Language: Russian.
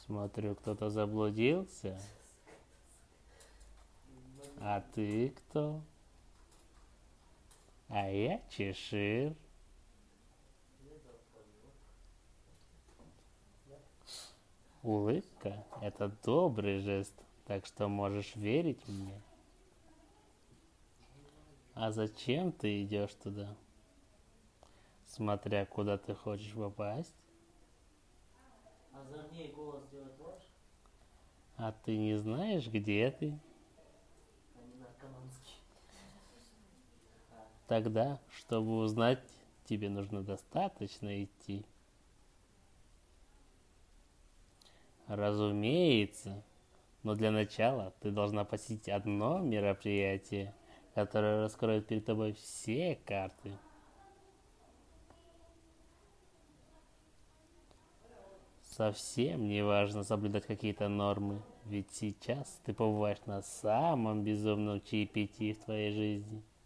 Смотрю, кто-то заблудился. А ты кто? А я Чешир. Улыбка — это добрый жест, так что можешь верить мне. А зачем ты идешь туда? Смотря куда ты хочешь попасть. А ты не знаешь, где ты? Тогда, чтобы узнать, тебе нужно достаточно идти. Разумеется, но для начала ты должна посетить одно мероприятие, которое раскроет перед тобой все карты. Совсем не важно соблюдать какие-то нормы, ведь сейчас ты побываешь на самом безумном чаепитии в твоей жизни.